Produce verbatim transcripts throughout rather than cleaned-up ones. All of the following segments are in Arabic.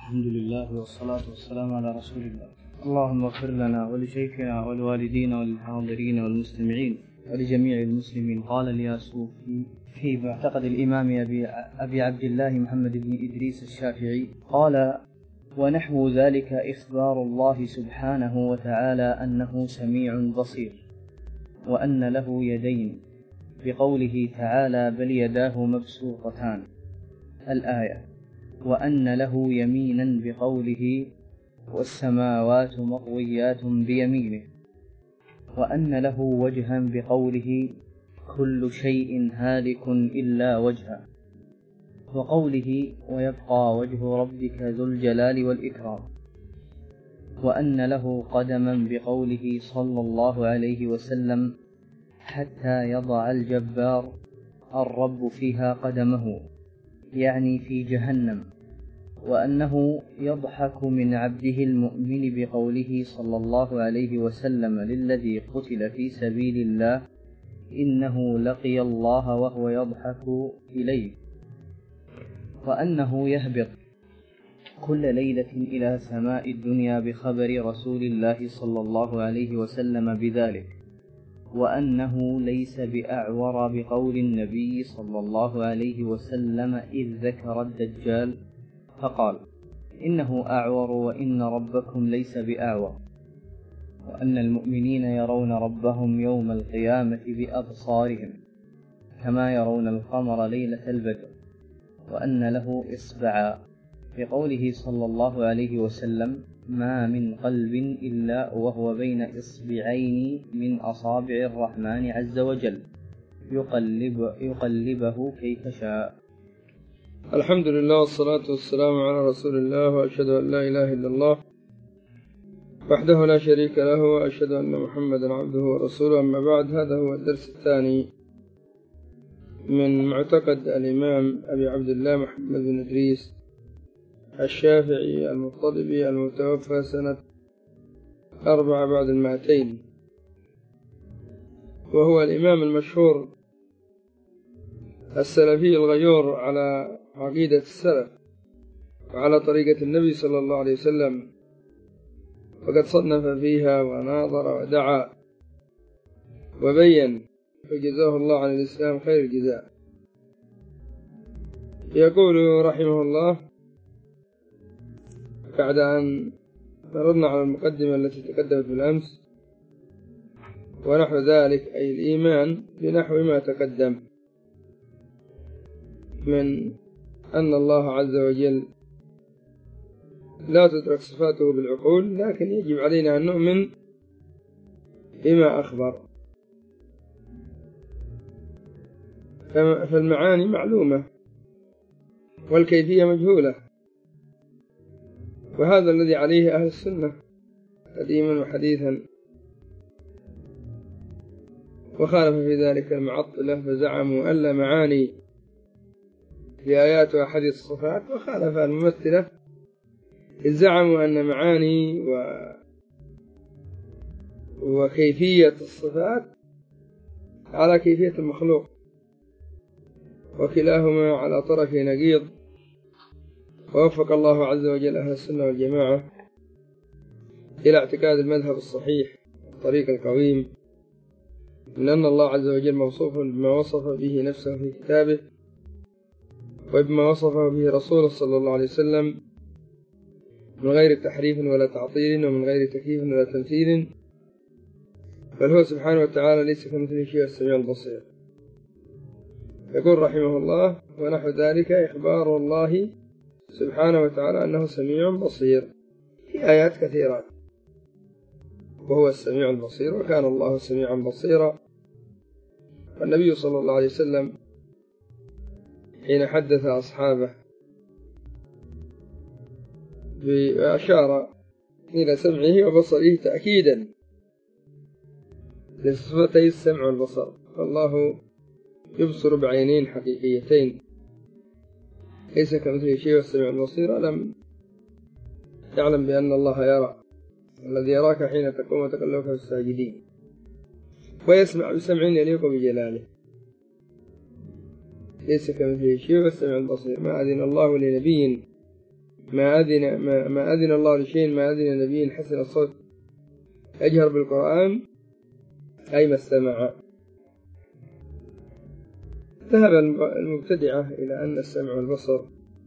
الحمد لله والصلاة والسلام على رسول الله. اللهم اغفر لنا ولشيخنا ولوالدينا وللحاضرين والمستمعين ولجميع المسلمين. قال الياسوفي في معتقد الإمام أبي, أبي عبد الله محمد بن إدريس الشافعي قال: ونحو ذلك إخبار الله سبحانه وتعالى أنه سميع بصير، وأن له يدين بقوله تعالى: بل يداه مبسوطتان الآية، وأن له يمينا بقوله: والسماوات مطويات بيمينه، وأن له وجها بقوله: كل شيء هالك إلا وجهه، وقوله: ويبقى وجه ربك ذو الجلال والإكرام، وأن له قدما بقوله صلى الله عليه وسلم: حتى يضع الجبار الرب فيها قدمه، يعني في جهنم، وأنه يضحك من عبده المؤمن بقوله صلى الله عليه وسلم للذي قتل في سبيل الله: إنه لقي الله وهو يضحك إليه، وأنه يهبط كل ليلة إلى سماء الدنيا بخبر رسول الله صلى الله عليه وسلم بذلك، وأنه ليس بأعور بقول النبي صلى الله عليه وسلم إذ ذكر الدجال فقال: إنه أعور وإن ربكم ليس بأعور، وأن المؤمنين يرون ربهم يوم القيامة بأبصارهم كما يرون القمر ليلة البدر، وأن له إصبعا بقوله صلى الله عليه وسلم: ما من قلب إلا وهو بين إصبعين من أصابع الرحمن عز وجل يقلب يقلبه كيف شاء. الحمد لله والصلاة والسلام على رسول الله، وأشهد أن لا إله إلا الله وحده لا شريك له، وأشهد أن محمدا عبده ورسوله. أما بعد، هذا هو الدرس الثاني من معتقد الإمام أبي عبد الله محمد بن إدريس الشافعي المطلبي المتوفى سنة أربعة بعد المائتين، وهو الإمام المشهور السلفي الغيور على عقيدة السلف وعلى طريقة النبي صلى الله عليه وسلم، وقد صنف فيها وناظر ودعا وبين، فجزاه الله عن الإسلام خير الجزاء. يقول رحمه الله بعد أن مررنا على المقدمة التي تقدمت بالأمس: ونحو ذلك أي الإيمان بنحو ما تقدم من أن الله عز وجل لا تدرك صفاته بالعقول، لكن يجب علينا أن نؤمن بما أخبر، فالمعاني معلومة والكيفية مجهولة، وهذا الذي عليه أهل السنة قديما وحديثا، وخالف في ذلك المعطلة فزعموا أن لا معاني في آيات وأحاديث الصفات، وخالف الممثلة إذ زعموا أن معاني و... وكيفية الصفات على كيفية المخلوق، وكلاهما على طرف نقيض. ووفق الله عز وجل أهل السنة والجماعة إلى اعتقاد المذهب الصحيح الطريق القويم من أن الله عز وجل موصوف بما وصف به نفسه في كتابه، وبما وصفه به رسوله صلى الله عليه وسلم، من غير تحريف ولا تعطيل، ومن غير تكييف ولا تمثيل، بل هو سبحانه وتعالى ليس كمثله شيء، السميع البصير. يقول رحمه الله: ونحو ذلك إخبار الله سبحانه وتعالى أنه سميع بصير في آيات كثيرة، وهو السميع البصير، وكان الله سميعا بصيرا. والنبي صلى الله عليه وسلم حين حدث أصحابه وأشار إلى سمعه وبصره تأكيدا لصفتي السمع والبصر، فالله يبصر بعينين حقيقيتين ليس كمثله شيء، والسميع البصير. لم يعلم بأن الله يرى، الذي يراك حين تقوم وتقلبك في الساجدين، ويسمع بسمع يليق بجلاله ليس كمثله شيء، والسميع البصير. ما أذن الله لنبي ما أذن, ما, ما أذن الله لشيء ما أذن نبي حسن الصوت يجهر بالقرآن أي ما استمع. ذهب المبتدعة إلى أن السمع والبصر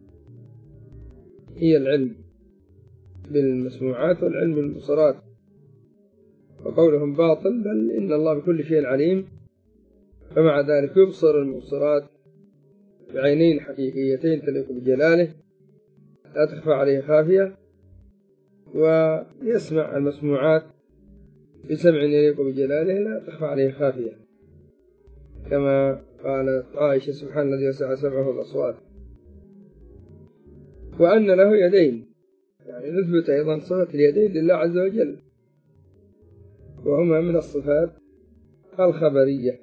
هي العلم بالمسموعات والعلم بالمبصرات، وقولهم باطل، بل إن الله بكل شيء عليم، فمع ذلك يبصر المبصرات بعينين حقيقيتين تليق بجلاله لا تخفى عليه خافية، ويسمع المسموعات بسمع يليق بجلاله لا تخفى عليه خافية، كما قالت عائشة سبحان الذي وسع سمعه الأصوات. وأن له يدين، يعني نثبت أيضا صفة اليدين لله عز وجل، وهما من الصفات الخبرية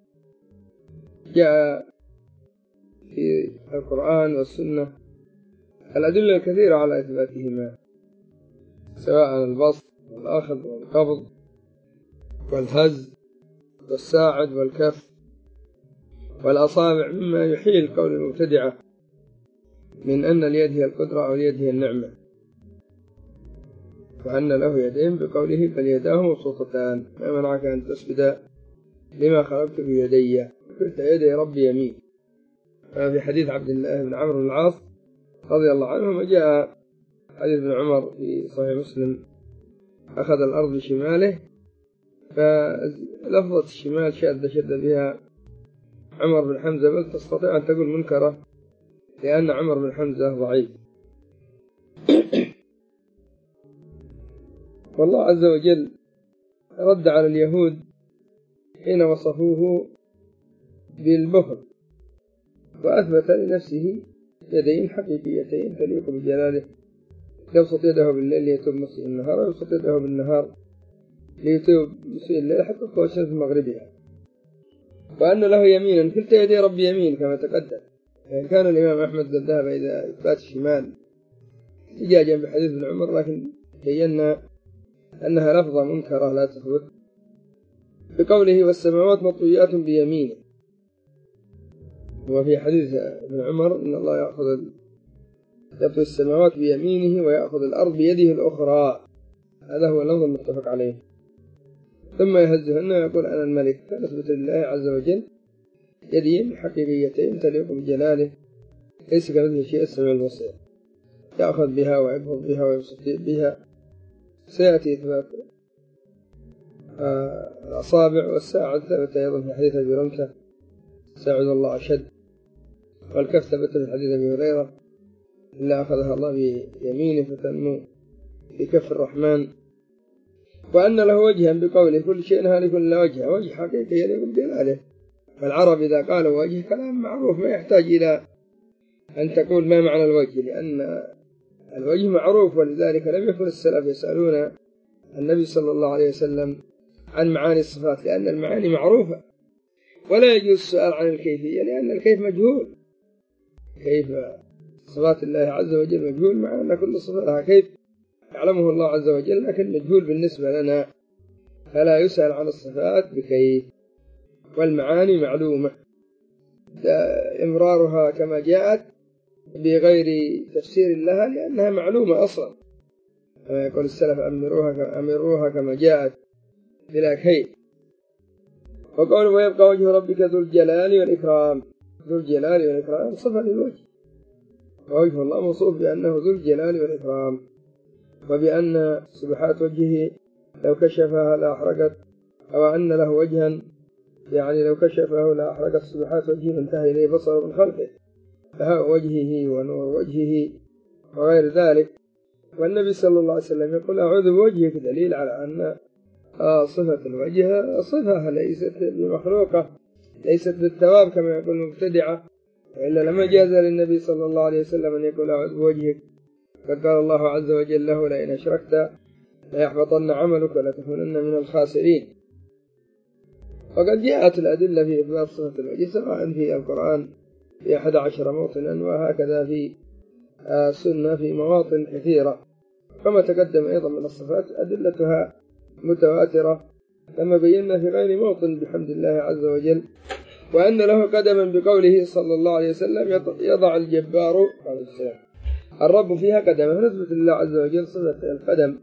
جاء في القرآن والسنة الأدلة الكثيرة على إثباتهما، سواء البسط والأخذ والقبض والهز والساعد والكف والأصابع، مما يحيل قول المبتدعة من أن اليد هي القدرة أو اليد هي النعمة، وأن له يدين بقوله بل يداه مبسوطتان ما منعك أن تسجد لما خلقت بيدي قلت يدي ربي يمين. في حديث عبد الله بن عمرو بن العاص رضي الله عنهما جاء حديث ابن عمر في صحيح مسلم أخذ الأرض بشماله، فلفظة الشمال شد شد بها عمر بن حمزة، بل تستطيع أن تقول منكرة لأن عمر بن حمزة ضعيف. والله عز وجل رد على اليهود حين وصفوه بالبخل، وأثبت لنفسه يدين حقيقيتين تليق بجلاله، يبسط يده بالليل ليتوب مسيء النهار، ويبسط يده بالنهار ليتوب مسيء الليل حتى تطلع الشمس مغربها. وأن له يمينا كلتا يدي ربي يمين كما تقدم. يعني كان الإمام أحمد قد ذهب إلى إثبات الشمال احتجاجا بحديث ابن عمر، لكن بينا أنها لفظة منكرة لا تثبت، بقوله والسماوات مطويات بيمينه. وفي حديث ابن عمر إن الله يأخذ يطوي السماوات بيمينه ويأخذ الأرض بيده الأخرى، هذا هو اللفظ المتفق عليه. ثم يهزهن ويقول أنا الملك، فنثبت لله عز وجل يدين حقيقيتين تليق بجلاله ليس كمثله شيء السميع البصير، يأخذ بها ويقبض بها ويبسط بها. سيأتي إثبات الأصابع والساعد ثبت أيضا في حديث أبي رمثة ساعد الله أشد، والكف ثبت في حديث أبي هريرة إلا أخذها الله بيمينه فتنمو في كف الرحمن. وأن له وجها بقوله كل شيء هالك إلا وجهه، وجه حقيقي يليق بجلاله. فالعرب إذا قالوا وجه كلام معروف ما يحتاج إلى أن تقول ما معنى الوجه، لأن الوجه معروف، ولذلك لم يكن السلف يسألون النبي صلى الله عليه وسلم عن معاني الصفات، لأن المعاني معروفة، ولا يجوز السؤال عن الكيفية لأن الكيف مجهول. كيف صفات الله عز وجل مجهول، مع أن كل صفة لها كيف يعلمه الله عز وجل، لكن مجهول بالنسبة لنا، فلا يسأل عن الصفات بكيف. والمعاني معلومة إمرارها كما جاءت بغير تفسير لها، لأنها معلومة أصلا، كما يقول السلف أمروها, أمروها كما جاءت بلا كيف. وقال ويبقى وجه ربك ذو الجلال والإكرام، ذو الجلال والإكرام صفة للوجه، ووجه الله موصوف بأنه ذو الجلال والإكرام، وبأن سبحات وجهه لو كشفها لأحرقت، أو أن له وجها يعني لو كشفه لأحرقت سبحات وجهه وانتهى إليه بصر من خلقه، فهو وجهه ونور وجهه وغير ذلك. والنبي صلى الله عليه وسلم يقول أعوذ بوجهك، دليل على أن صفة الوجه صفة ليست بمخلوقة، ليست بالثواب كما يقول المبتدعة، وإلا لما جاز للنبي صلى الله عليه وسلم أن يقول أعوذ بوجهك، قد قال الله عز وجل له لئن أشركت ليحبطن عملك ولتكونن من الخاسرين. وقد جاءت الأدلة في إثبات صفة الوجه سواء في القرآن في أحد عشر موطنا، وهكذا في السنة في مواطن كثيرة، كما تقدم أيضا من الصفات أدلتها متواترة كما بينا في غير موطن بحمد الله عز وجل. وأن له قدما بقوله صلى الله عليه وسلم يضع الجبار الرب فيها قدمه، نثبت لله عز وجل صفة القدم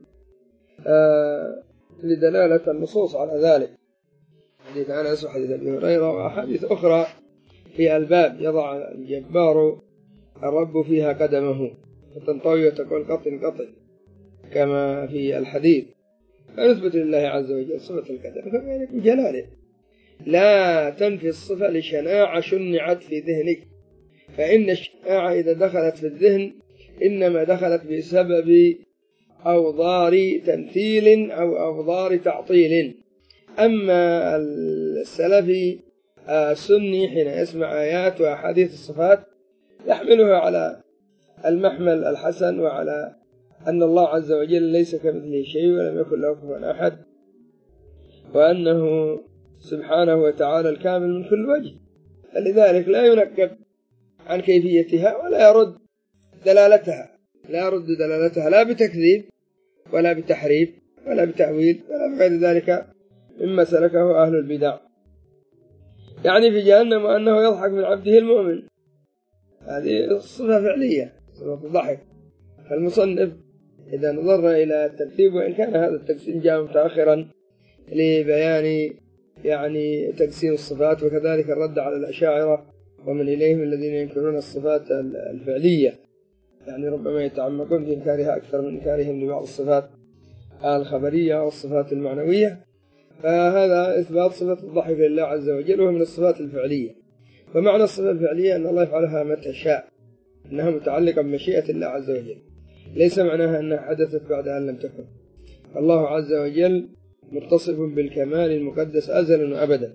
آه لدلالة النصوص على ذلك، حديث أنس وحديث أبي هريرة وأحاديث أخرى في الباب. يضع الجبار الرب فيها قدمه فتنطوي وتقول قطن قطن كما في الحديث. فنثبت لله عز وجل صفة القدم كما يليق بجلاله، لا تنفي الصفة لشناعة شنعت في ذهنك، فإن الشناعة إذا دخلت في الذهن إنما دخلت بسبب أوضار تمثيل أو أوضار تعطيل. أما السلفي السني حين يسمع آيات وأحاديث الصفات يحملها على المحمل الحسن، وعلى أن الله عز وجل ليس كمثله شيء ولم يكن له كفوا أحد، وأنه سبحانه وتعالى الكامل من كل وجه، فلذلك لا ينكب عن كيفيتها ولا يرد دلالتها، لا يرد دلالتها لا بتكذيب ولا بتحريف ولا بتأويل ولا بغير ذلك مما سلكه أهل البدع. يعني في جهنم أنه يضحك من عبده المؤمن، هذه صفة فعلية، صفة الضحك. فالمصنف إذا نظر إلى الترتيب، وإن كان هذا التقسيم جاء متأخرا لبيان يعني تقسيم الصفات، وكذلك الرد على الأشاعرة ومن إليهم الذين ينكرون الصفات الفعلية، يعني ربما يتعمقون في إنكارها أكثر من إنكارهم لبعض الصفات الخبرية والصفات المعنوية. فهذا إثبات صفة الضحك لله عز وجل وهو من الصفات الفعلية. ومعنى الصفة الفعلية أن الله يفعلها متى شاء، أنها متعلقة بمشيئة الله عز وجل، ليس معناها أنها حدثت بعد أن لم تكن. الله عز وجل متصف بالكمال المقدس أزلا وأبدا.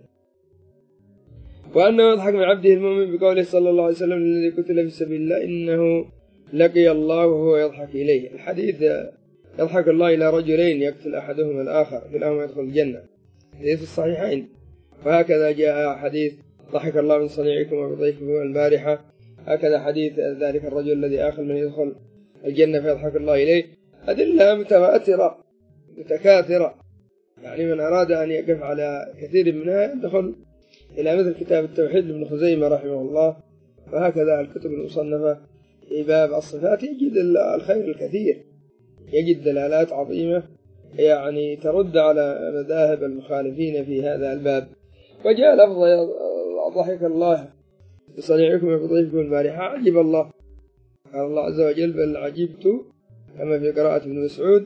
وأنه يضحك من عبده المؤمن بقوله صلى الله عليه وسلم الذي قتل في سبيل الله إنه لقي الله وهو يضحك إليه. الحديث يضحك الله إلى رجلين يقتل أحدهما الآخر كلاهما يدخل الجنة، حديث الصحيحين. وهكذا جاء حديث ضحك الله من صنيعكم وبضيفكم البارحة، هكذا حديث ذلك الرجل الذي آخر من يدخل الجنة فيضحك الله إليه. أدلة متواترة متكاثرة، يعني من أراد أن يقف على كثير منها يدخل إلى مثل كتاب التوحيد لابن خزيمة رحمه الله، وهكذا الكتب المصنفة في باب الصفات يجد الخير الكثير، يجد دلالات عظيمة يعني ترد على مذاهب المخالفين في هذا الباب. وجاء لفظ ضحك الله بصنيعكم وبضيفكم البارحة، عجب الله، قال الله عز وجل بل عجبت كما في قراءة ابن مسعود.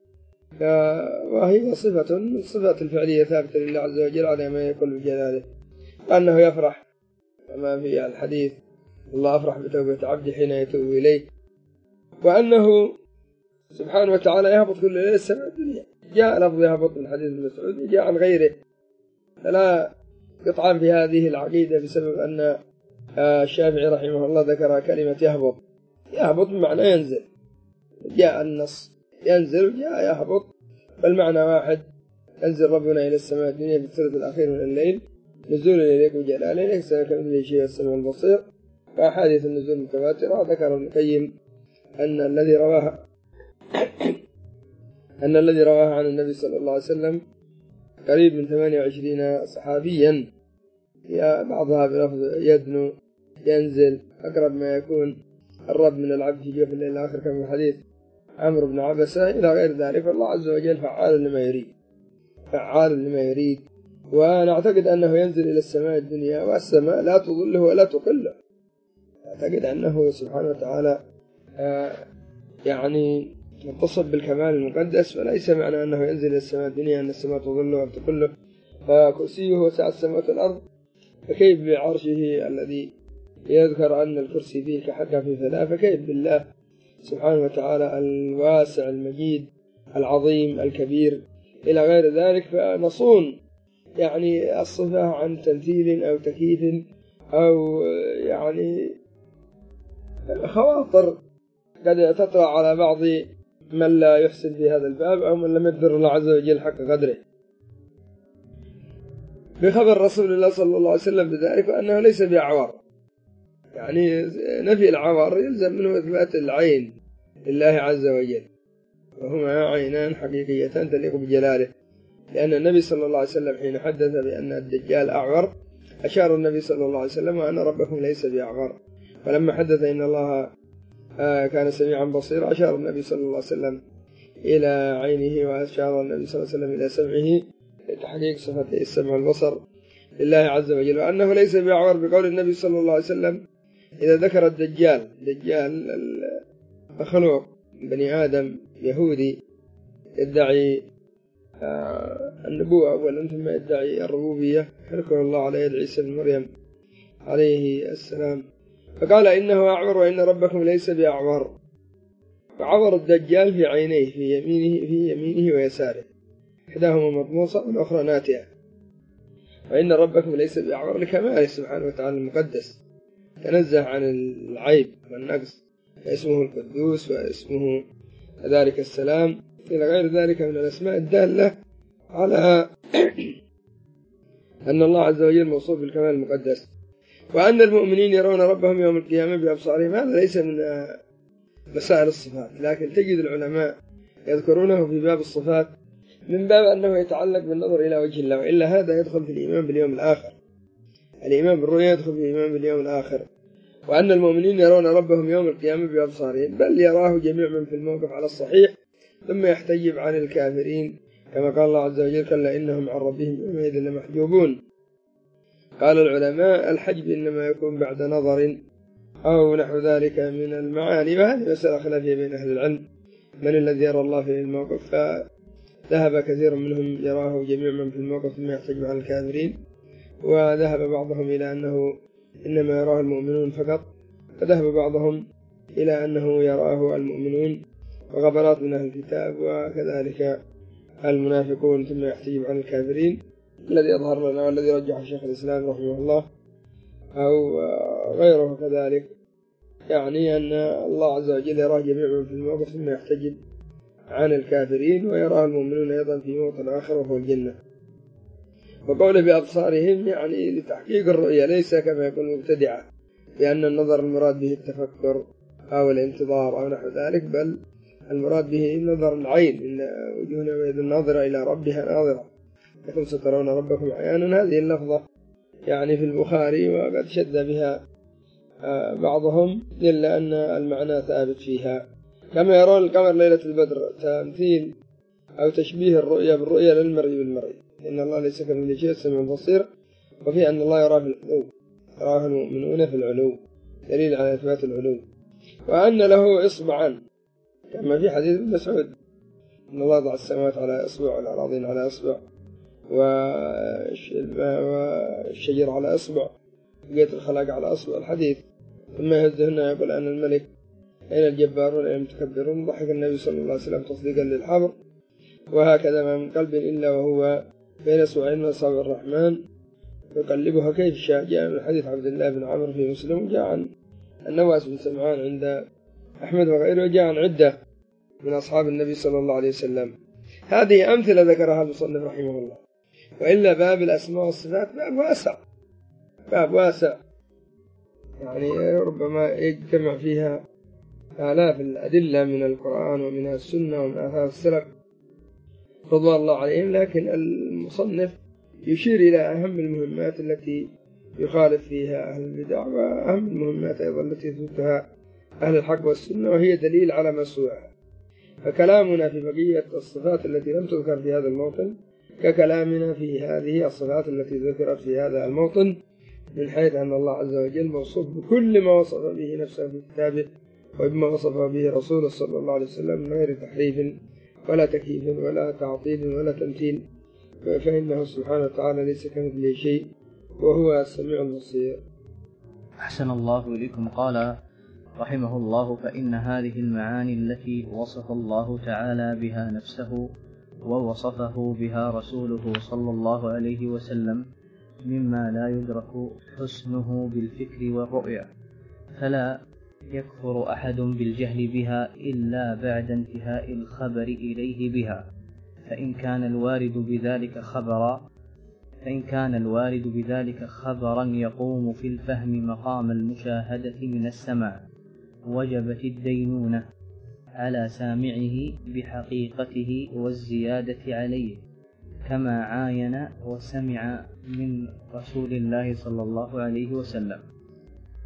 وهي صفة من الصفات الفعلية ثابتة لله عز وجل على ما يقول بجلاله، وأنه يفرح كما في الحديث الله أفرح بتوبة عبد حين يتوب إليه، وأنه سبحانه وتعالى يهبط كل ليلة السماء الدنيا. جاء لفظ يهبط من حديث ابن مسعود، جاء عن غيره، فلا يطعن في هذه العقيدة بسبب أن الشافعي رحمه الله ذكر كلمة يهبط. يهبط بمعنى ينزل، جاء النص ينزل جاء يهبط، فالمعنى واحد، ينزل ربنا إلى السماء الدنيا في الثلث الأخير من الليل نزول إليك وجلاله ليس كمثله شيء السميع البصير. وأحاديث النزول متواترة. ذكر ابن القيم أن الذي رواها أن الذي رواها عن النبي صلى الله عليه وسلم قريب من ثمانية وعشرين صحابيا، بعضها بلفظ يدنو ينزل، أقرب ما يكون الرب من العبد في جوف الليل الآخر كما في حديث عمرو بن عبسة إلى غير ذلك. فالله عز وجل فعال لما يريد فعال لما يريد. ونعتقد أنه ينزل إلى السماء الدنيا، والسماء لا تظله ولا تقله. نعتقد أنه سبحانه وتعالى يعني متصف بالكمال المقدس، وليس معنى أنه ينزل إلى السماء الدنيا أن السماء تظله ولا تقله. فكرسيه وسع السماوات والأرض، فكيف بعرشه الذي يذكر أن الكرسي فيه كحكة في فلاة، فكيف بالله سبحانه وتعالى الواسع المجيد العظيم الكبير إلى غير ذلك. فنصون يعني الصفة عن تمثيل أو تكييف أو يعني خواطر قد تطرأ على بعض من لا يحسن في هذا الباب أو من لم يقدر الله عز وجل حق قدره. بخبر رسول الله صلى الله عليه وسلم بذلك وأنه ليس بأعور، يعني نفي العور يلزم منه إثبات العين لله عز وجل، وهما عينان حقيقيتان تليق بجلاله. لأن النبي صلى الله عليه وسلم حين حدث بأن الدجال أعور أشار النبي صلى الله عليه وسلم وأن ربكم ليس بأعور. فلما حدث إن الله كان سميعا بصيرا. أشار النبي صلى الله عليه وسلم إلى عينه، وأشار النبي صلى الله عليه وسلم إلى سمعه لتحقيق صفتي السمع والبصر لله عز وجل، وأنه ليس بأعور بقول النبي صلى الله عليه وسلم إذا ذكر الدجال، دجال المخلوق بني آدم يهودي يدعي النبوة أولا ثم يدعي الربوبية، حركه الله على يد عيسى بن مريم عليه السلام، فقال إنه أعور وإن ربكم ليس بأعور. فعور الدجال في عينيه في يمينه في يمينه ويساره، إحداهما مطموسة والأخرى ناتئة، وإن ربكم ليس بأعور لكماله سبحانه وتعالى المقدس، تنزه عن العيب والنقص، فاسمه القدوس واسمه ذلك السلام إلى غير ذلك من الأسماء الدالة على أن الله عز وجل موصوف بالكمال المقدس. وأن المؤمنين يرون ربهم يوم القيامة بأبصارهم، هذا ليس من مسائل الصفات، لكن تجد العلماء يذكرونه في باب الصفات من باب أنه يتعلق بالنظر إلى وجه الله، وإلا هذا يدخل في الإيمان باليوم الآخر. الإيمان بالرؤيا يدخل في الإيمان باليوم الآخر. وأن المؤمنين يرون ربهم يوم القيامة بأبصارهم، بل يراه جميع من في الموقف على الصحيح، ثم يحتجب عن الكافرين كما قال الله عز وجل كلا إنهم عن ربهم يومئذ لمحجوبون. قال العلماء الحجب إنما يكون بعد نظر أو نحو ذلك من المعاني، وهذه مسألة خلافية بين أهل العلم من الذي يرى الله في الموقف، فذهب كثير منهم يراه جميع من في الموقف ثم يحتجب عن الكافرين، وذهب بعضهم إلى أنه إنما يراه المؤمنون فقط، وذهب بعضهم إلى أنه يراه المؤمنون وغبرات من أهل الكتاب وكذلك المنافقون ثم يحتجب عن الكافرين. الذي يظهر لنا والذي رجح شيخ الإسلام رحمه الله أو غيره كذلك يعني أن الله عز وجل يراه جميع من في الموقف ثم يحتجب عن الكافرين، ويراه المؤمنون أيضا في موطن آخر وهو الجنة. وقوله بأبصارهم يعني لتحقيق الرؤية، ليس كما يقول المبتدعة بأن النظر المراد به التفكر أو الانتظار أو نحو ذلك، بل المراد به نظر العين، إن وجوهنا يومئذ ناظرة إلى ربها ناظرة لكم سترون ربكم عيانا. هذه اللفظة يعني في البخاري وقد شد بها بعضهم، إلا أن المعنى ثابت فيها. كما يرون القمر ليلة البدر، تمثيل أو تشبيه الرؤيا بالرؤيا للمرئي بالمرئي، إن الله ليس كمثله شيء السميع البصير، وفي أن الله يراه في العلو، يراه المؤمنون في العلو، دليل على إثبات العلو. وأن له إصبعا كما في حديث ابن مسعود إن الله ضع السماوات على إصبع والأراضين على إصبع والشجر على إصبع وبقية الخلائق على إصبع الحديث، ثم يهزهن يقول أنا الملك أين الجبارون أين المتكبرون. ضحك النبي صلى الله عليه وسلم تصديقا للحبر. وهكذا ما من قلب إلا وهو بين أصبعين من أصابع الرحمن يقلبها كيف شاء. جاء من حديث عبد الله بن عمرو في مسلم، وجاء عن النواس بن سمعان عند أحمد وغيره، وجاء عن عدة من أصحاب النبي صلى الله عليه وسلم. هذه أمثلة ذكرها المصنف رحمه الله، وإلا باب الأسماء والصفات باب واسع، باب واسع يعني ربما يجتمع فيها آلاف الأدلة من القرآن ومن السنة ومن آثار السلف رضوان الله عليهم، لكن المصنف يشير إلى أهم المهمات التي يخالف فيها أهل البدع، وأهم المهمات أيضا التي يثبتها أهل الحق والسنة، وهي دليل على ما سواها. فكلامنا في بقية الصفات التي لم تذكر في هذا الموطن ككلامنا في هذه الصفات التي ذكرت في هذا الموطن، من حيث أن الله عز وجل موصوف بكل ما وصف به نفسه في كتابه وبما وصف به رسوله صلى الله عليه وسلم من غير تحريف ولا تكييف ولا تعطيل ولا تمثيل، فإنه سبحانه وتعالى ليس كمثله شيء وهو السميع البصير. أحسن الله إليكم. قال رحمه الله فإن هذه المعاني التي وصف الله تعالى بها نفسه ووصفه بها رسوله صلى الله عليه وسلم مما لا يدرك حسنه بالفكر والرؤية، فلا يكفر أحد بالجهل بها إلا بعد انتهاء الخبر إليه بها، فإن كان الوارد بذلك خبرا فإن كان الوارد بذلك خبرا يقوم في الفهم مقام المشاهدة من السماع، وجبت الدينونة على سامعه بحقيقته والزيادة عليه، كما عاين وسمع من رسول الله صلى الله عليه وسلم.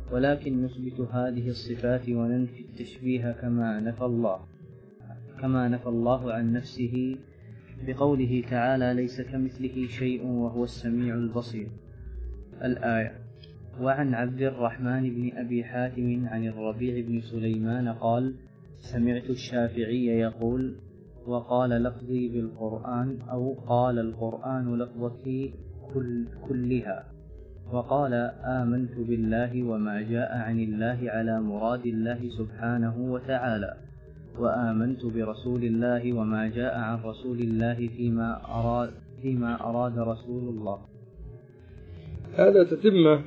ولكن نثبت هذه الصفات وننفي التشبيه كما نفى الله كما نفى الله عن نفسه بقوله تعالى: ليس كمثله شيء وهو السميع البصير. الآية. وعن عبد الرحمن بن أبي حاتم عن الربيع بن سليمان قال: سمعت الشافعي يقول: وقال لفظي بالقرآن، أو قال القرآن لفظتي كل كلها. وقال: آمنت بالله وما جاء عن الله على مراد الله سبحانه وتعالى، وآمنت برسول الله وما جاء عن رسول الله فيما أراد, فيما أراد رسول الله. هذا تتمة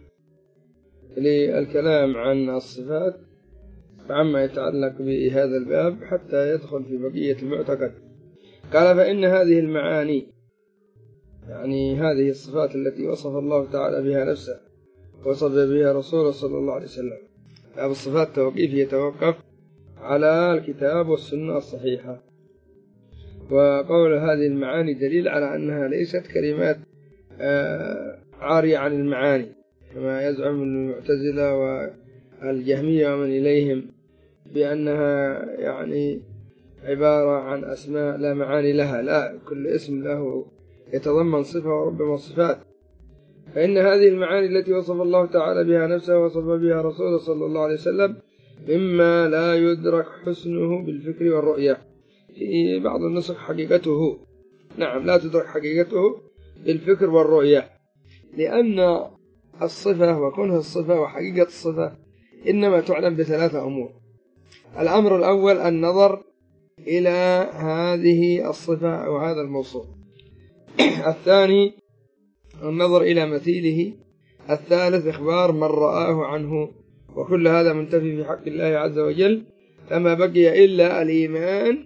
للكلام عن الصفات وعما يتعلق بهذا الباب حتى يدخل في بقية المعتقد. قال: فإن هذه المعاني، يعني هذه الصفات التي وصف الله تعالى بها نفسه وصف بها رسوله صلى الله عليه وسلم، باب الصفات توقيف يتوقف على الكتاب والسنة الصحيحة. وقول هذه المعاني دليل على أنها ليست كلمات عارية عن المعاني كما يزعم المعتزلة والجهمية ومن إليهم بأنها يعني عبارة عن أسماء لا معاني لها. لا، كل اسم له يتضمن صفة وربما صفات. فإن هذه المعاني التي وصف الله تعالى بها نفسه ووصف بها رسوله صلى الله عليه وسلم مما لا يدرك حسنه بالفكر والرؤية. في بعض النسخ حقيقته، نعم، لا تدرك حقيقته بالفكر والرؤية، لأن الصفة وكونها الصفة وحقيقة الصفة إنما تعلم بثلاثة أمور. الأمر الأول النظر إلى هذه الصفة أو هذا الموصوف. الثاني النظر إلى مثيله. الثالث إخبار من رآه عنه. وكل هذا منتفي في حق الله عز وجل، فما بقي إلا الإيمان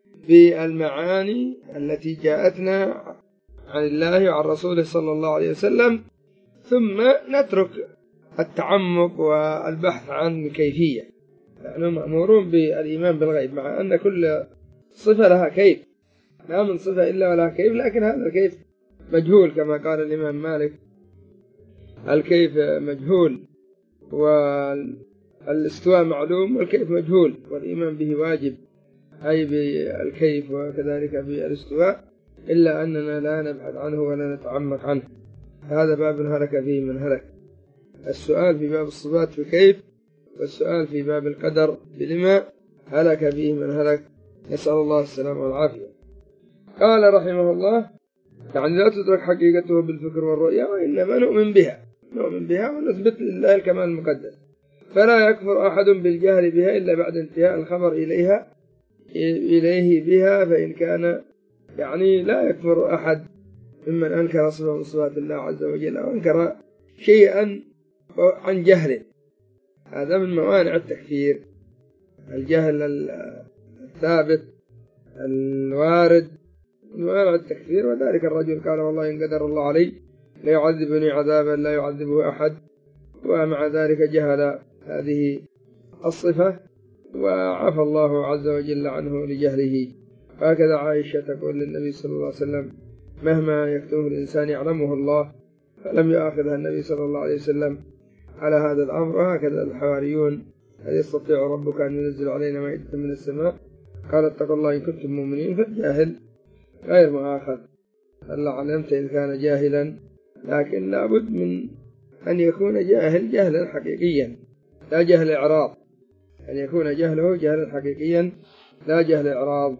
بالمعاني التي جاءتنا عن الله وعن رسوله صلى الله عليه وسلم، ثم نترك التعمق والبحث عن الكيفية. نحن مأمورون بالإيمان بالغيب، مع أن كل صفة لها كيف، لا من صفة إلا ولها كيف، لكن هذا الكيف مجهول كما قال الإمام مالك: الكيف مجهول والاستواء معلوم والكيف مجهول، والإيمان به واجب، أي بالكيف وكذلك بالاستواء، إلا أننا لا نبحث عنه ولا نتعمق عنه. هذا باب هلك فيه من هلك. السؤال في باب الصفات في كيف، والسؤال في باب القدر بلما، هلك فيه من هلك، نسأل الله السلامة والعافية. قال رحمه الله: يعني لا تدرك حقيقته بالفكر والرؤية، وإنما نؤمن بها نؤمن بها ونثبت لله الكمال المقدس، فلا يكفر أحد بالجهل بها إلا بعد انتهاء الخبر إليها إليه بها. فإن كان يعني لا يكفر أحد ممن أنكر صفة من صفات الله عز وجل أو أنكر شيئا عن جهل، هذا من موانع التكفير. الجهل الثابت الوارد من موانع التكفير. وذلك الرجل قال: والله إن قدر الله علي ليعذبني عذابا لا يعذبه أحد، ومع ذلك جهل هذه الصفة وعفى الله عز وجل عنه لجهله. هكذا عائشة تقول للنبي صلى الله عليه وسلم: مهما يكتمه الإنسان يعلمه الله، فلم يأخذها النبي صلى الله عليه وسلم على هذا الأمر. وهكذا الحواريون: هل يستطيع ربك أن ينزل علينا مائدة من السماء؟ قال: اتقوا الله إن كنتم مؤمنين. فالجاهل غير مؤاخذ، هلا علمت إن كان جاهلا، لكن لابد من أن يكون جاهل جهلا حقيقيا لا جهل إعراض، أن يكون جهله جهلا حقيقيا لا جهل إعراض.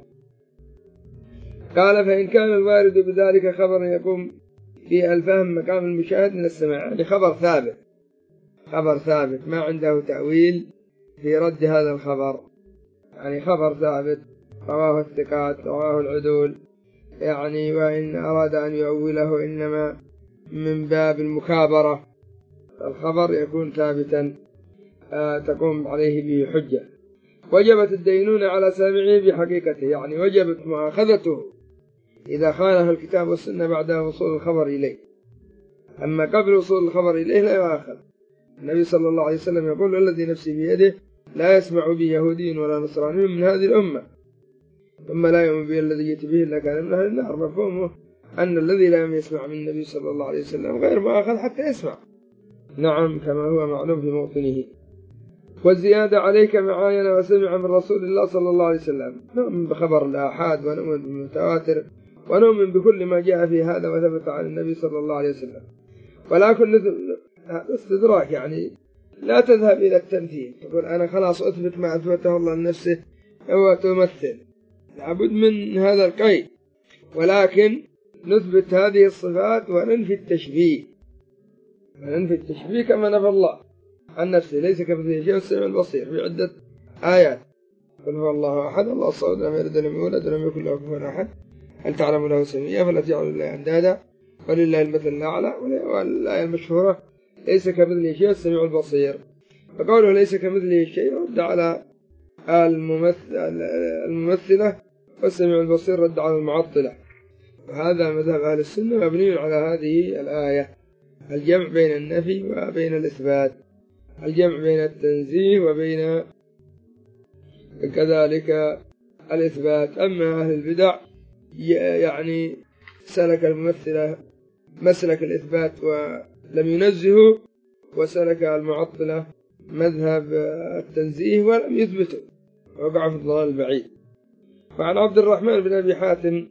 قال: فإن كان الوارد بذلك خبر يقوم في الفهم مقام المشاهد من السماع، يعني خبر ثابت خبر ثابت ما عنده تأويل في رد هذا الخبر، يعني خبر ثابت رواه الثقات رواه العدول، يعني وإن أراد أن يؤوله إنما من باب المكابرة. الخبر يكون ثابتا تقوم عليه به حجة. وجبت الدينونة على سامعه بحقيقته، يعني وجبت مؤاخذته إذا خالف الكتاب والسنة بعد وصول الخبر إليه. أما قبل وصول الخبر إليه لا يؤاخذ. النبي صلى الله عليه وسلم يقول: الذي نفسي بيده لا يسمع بي يهودي ولا نصراني من هذه الأمة ثم لا يؤمن به الذي جئت به إلا كان من أهل النار. مفهومه أن الذي لا يسمع من النبي صلى الله عليه وسلم غير مؤاخذ حتى يسمع، نعم كما هو معلوم في موطنه. والزيادة عليك معاين وسمع من رسول الله صلى الله عليه وسلم، نؤمن بخبر الآحاد ونؤمن بالمتواتر ونؤمن بكل ما جاء في هذا وثبت عن النبي صلى الله عليه وسلم، ولكن استدراك يعني لا تذهب إلى التمثيل تقول أنا خلاص أثبت ما أثبته الله لنفسه هو تمثل، لابد من هذا القيد، ولكن نثبت هذه الصفات وننفي التشبيه، وننفي التشبيه كما نفى الله عن نفسه ليس كمثله شيء السميع البصير في عدة آيات. قل هو الله أحد الله الصمد لم يلد ولم يولد ولم يكن له كفوا أحد هل تعلم له سميا فلا تجعلوا لله أندادا ولله المثل الأعلى. والآية المشهورة ليس كمثله شيء السميع البصير. فقوله ليس كمثله شيء رد على الممثلة، والسميع البصير رد على المعطلة، وهذا مذهب أهل السنة مبني على هذه الآية، الجمع بين النفي وبين الإثبات، الجمع بين التنزيه وبين كذلك الإثبات. أما أهل البدع يعني سلك الممثلة مسلك الإثبات ولم ينزهوا، وسلك المعطلة مذهب التنزيه ولم يثبتوا، وقع في الضلال البعيد. وعن عبد الرحمن بن أبي حاتم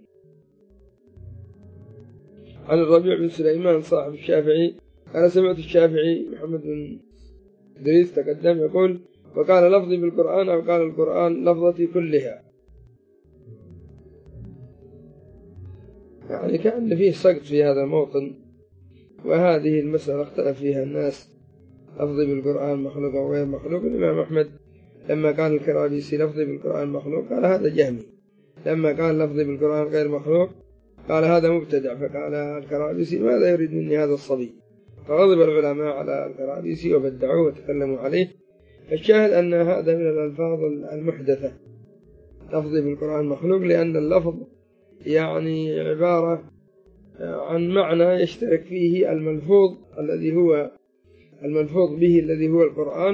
عن الربيع بن سليمان صاحب الشافعي أنا سمعت الشافعي محمد بن إدريس تقدم يقول وقال لفظي بالقرآن أو قال القرآن لفظتي كلها، يعني كأن فيه سقط في هذا الموطن. وهذه المسألة اختلف فيها الناس، لفظي بالقرآن مخلوق أو غير مخلوق. الإمام أحمد لما قال الكرابيسي لفظي بالقرآن مخلوق قال هذا جهمي، لما قال لفظي بالقرآن غير مخلوق قال هذا مبتدع، فقال الكرابيسي ماذا يريد مني هذا الصبي؟ فغضب العلماء على الكرابيسي وبدعوه وتكلموا عليه. الشاهد أن هذا من الألفاظ المحدثة، لفظي بالقرآن مخلوق، لأن اللفظ يعني عبارة عن معنى يشترك فيه الملفوظ الذي هو الملفوظ به الذي هو القرآن،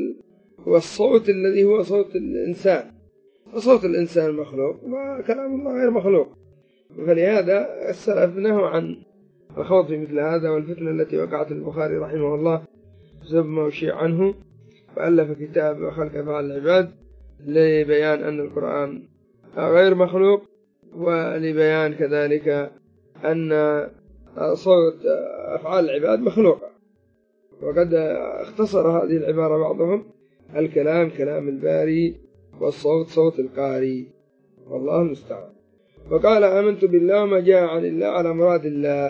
والصوت الذي هو صوت الإنسان، وصوت الإنسان مخلوق وكلام الله غير مخلوق. فلهذا السلف نهوا عن الخوض في مثل هذا، والفتنة التي وقعت البخاري رحمه الله بسبب ما أشيع عنه، وألف كتاب خلق أفعال العباد لبيان أن القرآن غير مخلوق، ولبيان كذلك أن صوت أفعال العباد مخلوقة. وقد اختصر هذه العبارة بعضهم الكلام كلام الباري والصوت صوت القاري، والله المستعان. وقال آمنت بالله وما جاء عن الله على مراد الله.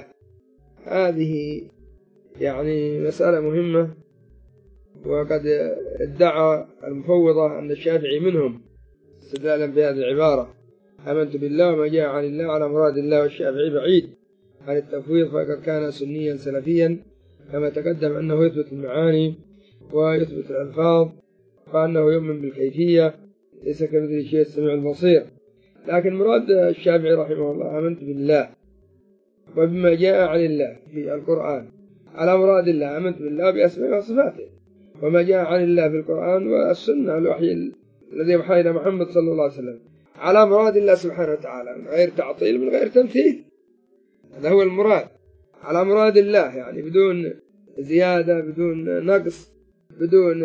هذه يعني مسألة مهمة، وقد ادعى المفوضة أن الشافعي منهم استدلالا بهذه العبارة آمنت بالله وما جاء عن الله على مراد الله، والشافعي بعيد عن التفويض، فقد كان سنيا سلفيا كما تقدم أنه يثبت المعاني ويثبت الألفاظ، وأنه يؤمن بالكيفية ليس كمثله شيء السميع البصير. لكن مراد الشافعي رحمه الله آمنت بالله وبما جاء عن الله في القرآن على مراد الله، آمنت بالله بأسمائه وصفاته، وما جاء عن الله في القرآن والسنة الوحي الذي يوحى إلى محمد صلى الله عليه وسلم على مراد الله سبحانه وتعالى، من غير تعطيل من غير تمثيل. هذا هو المراد، على مراد الله، يعني بدون زيادة بدون نقص بدون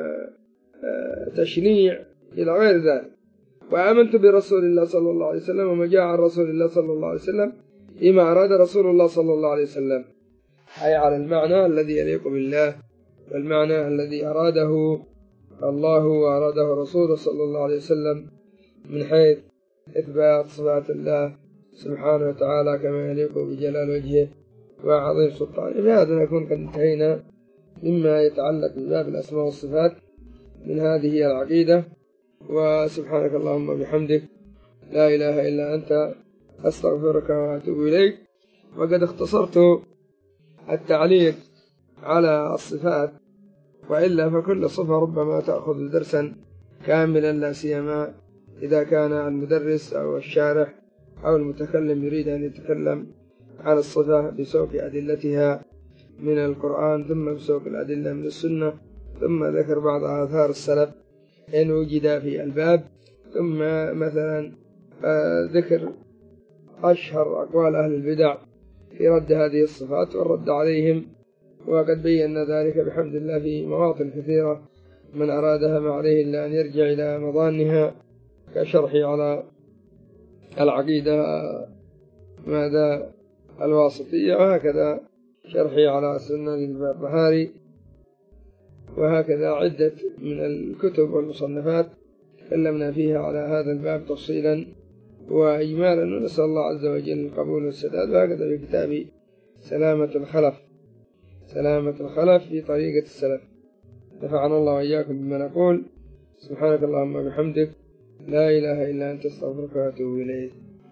تشنيع إلى غير ذلك. وآمنت برسول الله صلى الله عليه وسلم وما جاء عن رسول الله صلى الله عليه وسلم فيما أراد رسول الله صلى الله عليه وسلم، أي على المعنى الذي يليق بالله، والمعنى الذي أراده الله وأراده رسوله صلى الله عليه وسلم من حيث إثبات صفات الله سبحانه وتعالى كما يليق بجلال وجهه وعظيم سلطانه. بهذا نكون قد انتهينا مما يتعلق بباب الأسماء والصفات من هذه العقيدة. وسبحانك اللهم وبحمدك لا إله إلا أنت أستغفرك وأتوب إليك. وقد اختصرت التعليق على الصفات، وإلا فكل صفة ربما تأخذ درسا كاملا، لا سيما إذا كان المدرس أو الشارح أو المتكلم يريد أن يتكلم عن الصفة بسوق أدلتها من القرآن ثم بسوق الأدلة من السنة، ثم ذكر بعض آثار السلف إن وجد في الباب، ثم مثلا ذكر أشهر أقوال أهل البدع في رد هذه الصفات والرد عليهم، وقد بينا ذلك بحمد الله في مواطن كثيرة، من أرادها ما عليه إلا أن يرجع إلى مظانها كشرحي على العقيدة ماذا الواسطية، وهكذا شرحي على سنن البربهاري، وهكذا عدة من الكتب والمصنفات تكلمنا فيها على هذا الباب تفصيلا وإجمالا، ونسأل الله عز وجل القبول والسداد. وهكذا في كتاب سلامة الخلف سلامة الخلف في طريقة السلف. نفعنا الله وإياكم بما نقول. سبحانك اللهم وبحمدك، لا إله إلا أنت، استغفرك وأتوب إليك.